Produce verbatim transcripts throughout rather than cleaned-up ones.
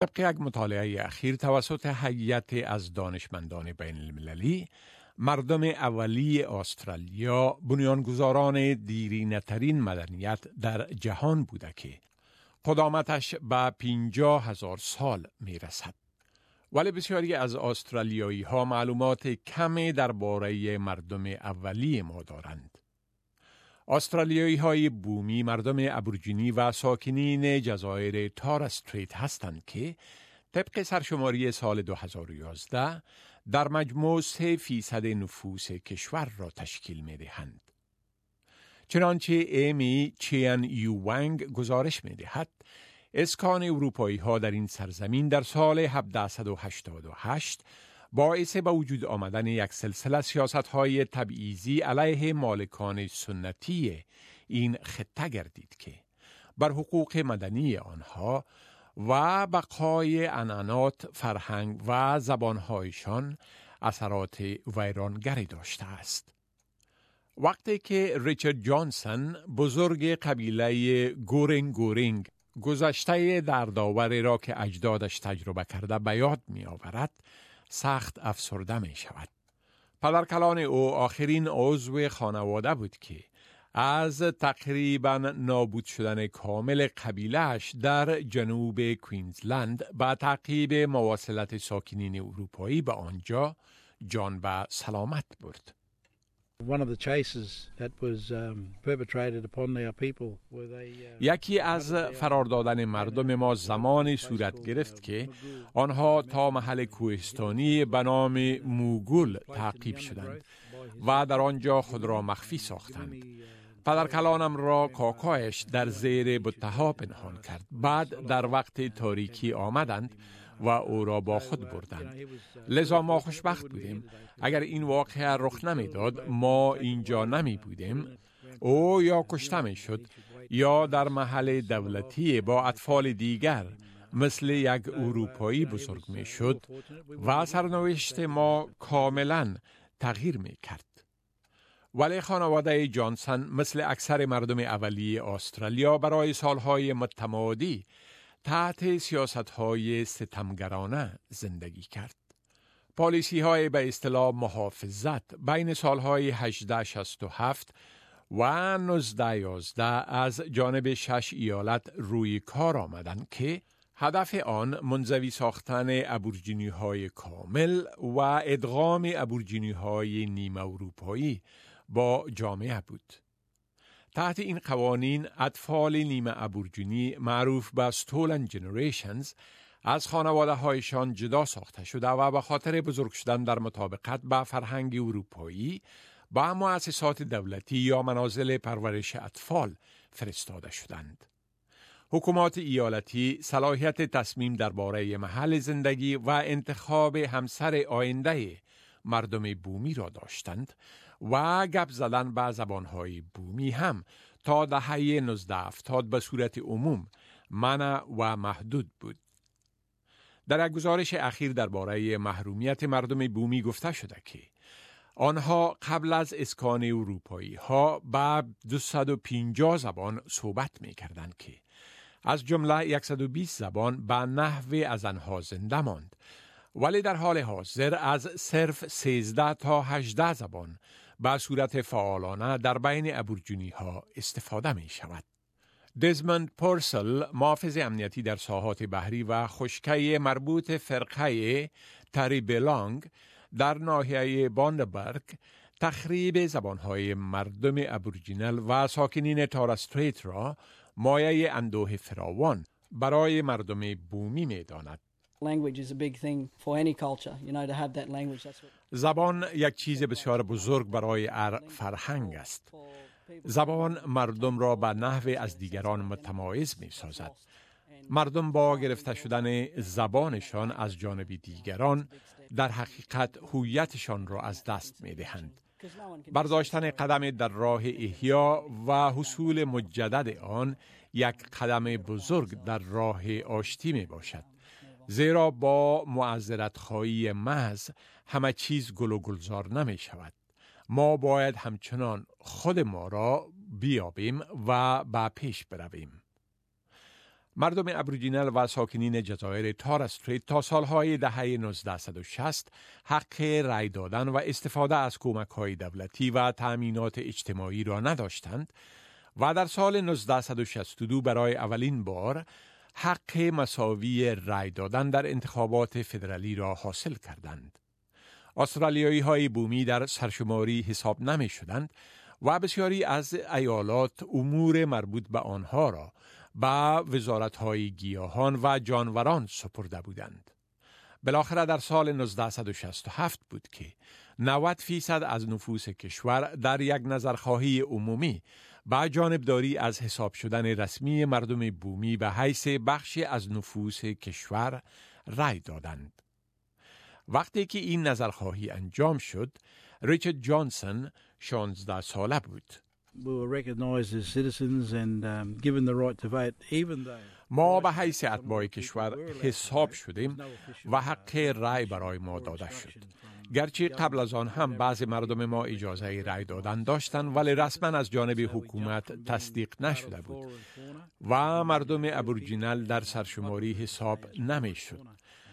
طبق یک مطالعه اخیر توسط هیئت از دانشمندان بین المللی، مردم اولی استرالیا بنیانگذاران دیرینه‌ترین مدنیت در جهان بوده که قدامتش به پنجاه هزار سال می رسد. ولی بسیاری از استرالیایی ها معلومات کمی درباره مردم اولی ما دارند. استرالیایی های بومی مردم ابورجینی و ساکنین جزایر تورس استریت هستند که طبق سرشماری سال دو هزار و یازده در مجموع سه فیصد نفوس کشور را تشکیل می دهند. چنانچه ایمی چین یو ونگ گزارش می دهد، اسکان اروپایی ها در این سرزمین در سال هفده هشتاد و هشت باعث به وجود آمدن یک سلسله سیاست های تبعیضی علیه مالکان سنتی این خطه گردید که بر حقوق مدنی آنها و بقای عنعنات، فرهنگ و زبانهایشان اثرات ویرانگری داشته است. وقتی که ریچارد جانسون، بزرگ قبیله گورینگ گورینگ، گذشته دردآوری را که اجدادش تجربه کرده به یاد می آورد، سخت افسرده می شود. پدرکلان او آخرین عضو خانواده بود که از تقریباً نابود شدن کامل قبیله‌اش در جنوب کوینزلند به تعقیب مواصلت ساکنین اروپایی به آنجا جان به سلامت برد. One of the chases that was um, perpetrated upon our people where they uh, یکی از فرار دادن مردم ما زمانی صورت گرفت که آنها تا محل کوهستانی به نام موگول تعقیب شدند و در آنجا خود را مخفی ساختند. پدرکلانم را کاکایش در زیر بتها پنهان کرد. بعد در وقت تاریکی آمدند و او را با خود بردند. لذا ما خوشبخت بودیم. اگر این واقعه رخ نمیداد، ما اینجا نمی بودیم. او یا کشته می شد یا در محل دولتی با اطفال دیگر مثل یک اروپایی بزرگ می شد و سرنوشت ما کاملا تغییر می کرد. ولی خانواده جانسون مثل اکثر مردم اولیه استرالیا برای سالهای متمادی تحت سیاست‌های ستمگرانه زندگی کرد. پالیسی‌های به اصطلاح محافظت بین سالهای هجده شصت و هفت و نوزده یازده از جانب شش ایالت روی کار آمدند که هدف آن منزوی ساختن ابورجینی‌های کامل و ادغام ابورجینی‌های نیمه اروپایی با جامعه بود. تحت این قوانین اطفال نیمه ابورجینی معروف به Stolen Generations از خانواده هایشان جدا ساخته شده و به خاطر بزرگ شدن در مطابقت با فرهنگ اروپایی با مؤسسات دولتی یا منازل پرورش اطفال فرستاده شدند. حکومات ایالتی صلاحیت تصمیم درباره محل زندگی و انتخاب همسر آینده مردم بومی را داشتند و گپ زدن به زبانهای بومی هم تا دهه نوزده هفتاد به صورت عموم منع و محدود بود. در یک گزارش اخیر درباره محرومیت مردم بومی گفته شده که آنها قبل از اسکان اروپایی ها به دویست و پنجاه زبان صحبت می کردند که از جمله صد و بیست زبان به نحو از آنها زنده ماند، ولی در حال حاضر از صرف سیزده تا هجده زبان به صورت فعالانه در بین ابورجینی ها استفاده می شود. دزموند پورسل، محافظ امنیتی در ساحات بحری و خشکی مربوط فرقه تریبلانگ در ناحیه باندبرگ، تخریب زبانهای مردم ابورجینال و ساکنین تورس استریت را مایه اندوه فراوان برای مردم بومی می داند. Language is a big thing for any culture, you know, to have that language. That's what... زبان یک چیز بسیار بزرگ برای هر فرهنگ است. زبان مردم را به نحو از دیگران متمایز می سازد. مردم با گرفته شدن زبانشان از جانب دیگران در حقیقت هویتشان را از دست می دهند. برداشتن قدم در راه احیا و حصول مجدد آن یک قدم بزرگ در راه آشتی می باشد. زیرا با معذرت خواهی محض همه چیز گل و گلزار نمی شود. ما باید همچنان خود ما را بیابیم و به پیش برویم. مردم ابوریجینال و ساکنین جزایر تورس استریت تا سالهای دهه نوزده و شصت حق رای دادن و استفاده از کمک‌های دولتی و تأمینات اجتماعی را نداشتند و در سال نوزده و شصت و دو برای اولین بار حق مساوی رای دادن در انتخابات فدرالی را حاصل کردند. استرالیایی های بومی در سرشماری حساب نمی شدند و بسیاری از ایالات امور مربوط به آنها را به وزارت‌های گیاهان و جانوران سپرده بودند. بالاخره در سال نوزده و شصت و هفت بود که نود فیصد از نفوس کشور در یک نظرخواهی عمومی با جانبداری از حساب شدن رسمی مردم بومی به حیث بخشی از نفوس کشور رای دادند. وقتی که این نظرخواهی انجام شد، ریچارد جانسون شانزده ساله بود. We were recognized as citizens and um, given the right to vote, even though ما به حیث اتباع کشور حساب شدیم و حق رای برای ما داده شد. گرچه قبل از آن هم بعض مردم ما اجازه رای دادن داشتند ولی رسما از جانب حکومت تصدیق نشده بود و مردم ابوریجینال در سرشماری حساب نمی شد.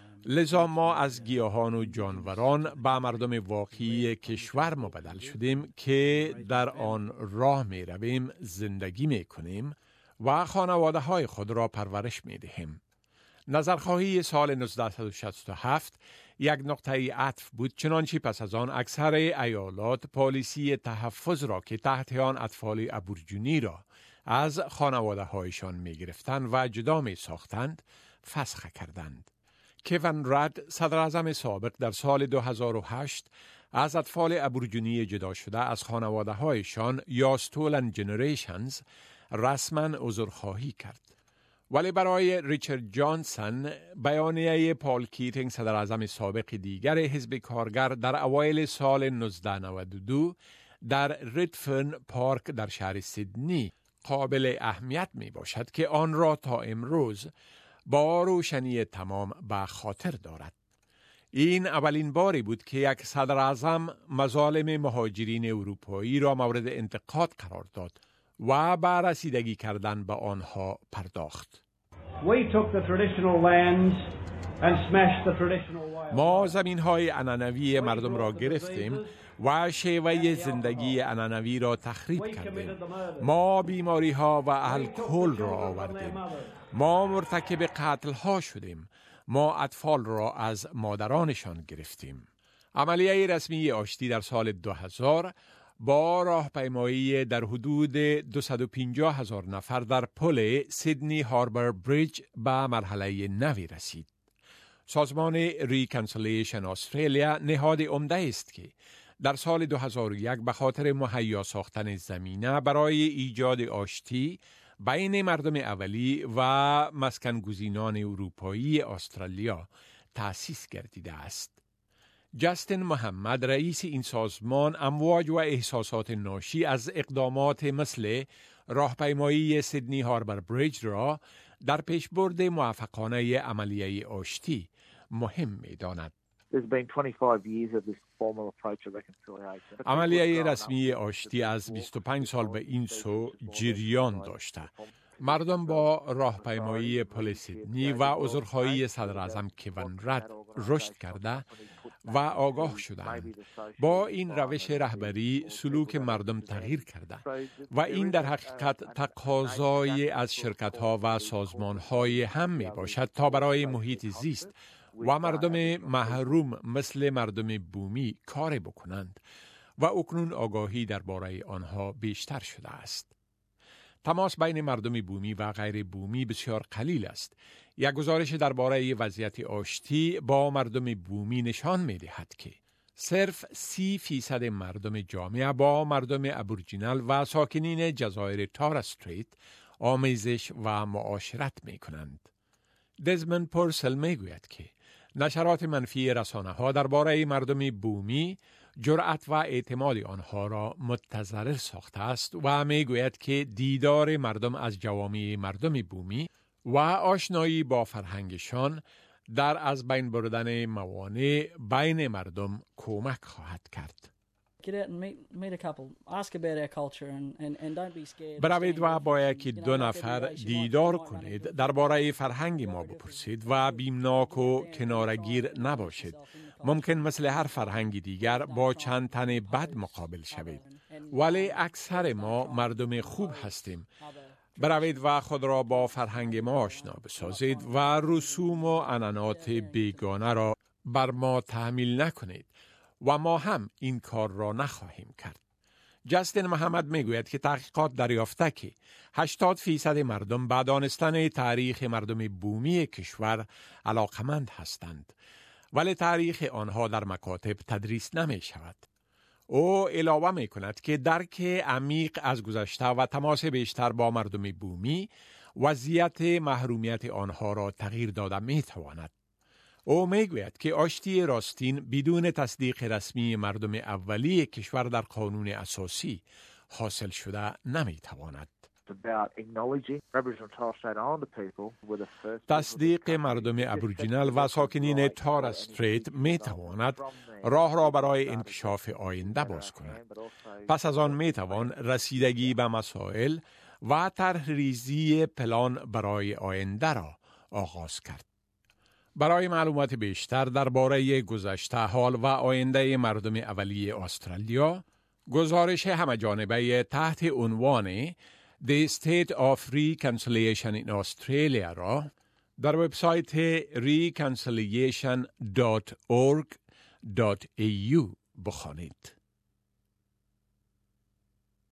لذا ما از گیاهان و جانوران به مردم واقعی کشور مبدل شدیم که در آن راه می رویم، زندگی می کنیم و خانواده های خود را پرورش می دهیم. نظرخواهی سال نوزده و شصت و هفت یک نقطه عطف بود، چنانچه پس از آن اکثر ایالات پالیسی تحفظ را که تحت آن اطفال ابوریجینی را از خانواده هایشان می گرفتند و جدا می ساختند فسخ کردند. کوین رد، صدر اعظم سابق، در سال دو هزار و هشت از اطفال ابوریجینی جدا شده از خانواده هایشان یا ستولن جنریشنز رسما عذرخواهی کرد. ولی برای ریچارد جانسون، بیانیه پال کیتینگ، صدر اعظم سابق دیگر حزب کارگر، در اوایل سال نوزده نود و دو در ریدفرن پارک در شهر سیدنی قابل اهمیت می باشد که آن را تا امروز با روشنی تمام به خاطر دارد. این اولین باری بود که یک صدر اعظم مظالم مهاجرین اروپایی را مورد انتقاد قرار داد و به رسیدگی کردن به آنها پرداخت. We took the traditional lands and smashed the traditional way. ما زمین‌های عنعنوی مردم را گرفتیم و شیوه زندگی عنعنوی را تخریب کردیم. ما بیماری‌ها و الکل را آوردیم. ما مرتکب قتل‌ها شدیم. ما اطفال را از مادرانشان گرفتیم. عملیه رسمی آشتی در سال دو هزار با راهپیمایی در حدود دویست و پنجاه هزار نفر در پل سیدنی هاربر بریج به مرحله نوی رسید. سازمان ریکنسیلیشن استرالیا نهاد عمده است که در سال دو هزار و یک به خاطر مهیا ساختن زمینه برای ایجاد آشتی بین مردم اولی و مسکنگزینان اروپایی استرالیا تأسیس گردیده است. جاستین محمد، رئیس این سازمان، امواج و احساسات ناشی از اقدامات مثل راهپیمایی سیدنی هاربر بریج را در پیشبرد موفقانه عملیه آشتی مهم می‌داند. عملیه رسمی آشتی از بیست و پنج سال به این سو جریان داشته. مردم با راهپیمایی پل سیدنی و عذرخواهی صدر اعظم کوین رد رشد کرده و آگاه شدند. با این روش رهبری سلوک مردم تغییر کرده و این در حقیقت تقاضای از شرکت‌ها و سازمان‌های هم می باشد تا برای محیط زیست و مردم محروم مثل مردم بومی کار بکنند و اکنون آگاهی درباره آنها بیشتر شده است. تماس بین مردم بومی و غیر بومی بسیار قلیل است. یک گزارش درباره وضعیت آشتی با مردم بومی نشان می دهد که صرف سی فیصد مردم جامعه با مردم ابوریجینال و ساکنین جزایر تورس استریت آمیزش و معاشرت می کنند. دزموند پورسل می گوید که نشرات منفی رسانه ها درباره مردم بومی جرأت و اعتماد آنها را متضرر ساخته است و می گوید که دیدار مردم از جوامع مردم بومی و آشنایی با فرهنگشان در از بین بردن موانع بین مردم کمک خواهد کرد. Get out and meet meet a couple. Ask about our culture and and and don't be scared. بروید و با یکی دو نفر دیدار کنید، درباره فرهنگ ما بپرسید و بیمناک و کنارگیر نباشید. ممکن مثل هر فرهنگ دیگر با چند تن بد مقابل شوید، ولی اکثر ما مردم خوب هستیم. بروید و خود را با فرهنگ ما آشنا بسازید و رسوم و عنعنات بیگانه را بر ما تحمیل نکنید و ما هم این کار را نخواهیم کرد. جستین محمد میگوید که تحقیقات دریافته که هشتاد فیصد مردم به دانستن تاریخ مردم بومی کشور علاقمند هستند، ولی تاریخ آنها در مکاتب تدریس نمی شود. او علاوه می کند که درک عمیق از گذشته و تماس بیشتر با مردم بومی وضعیت محرومیت آنها را تغییر داده می تواند. او می گوید که آشتی راستین بدون تصدیق رسمی مردم اولی کشور در قانون اساسی حاصل شده نمی تواند. تصدیق مردم ابوریجینال و ساکنین تارس استریت می تواند راه را برای انکشاف آینده باز کند. پس از آن می توان رسیدگی به مسائل و طرحریزی پلان برای آینده را آغاز کرد. برای معلومات بیشتر درباره گذشته، حال و آینده مردم اولیه استرالیا، گزارش همه‌جانبه تحت عنوان The State of Reconciliation in Australia را در وبسایت reconciliation dot org dot a u بخوانید.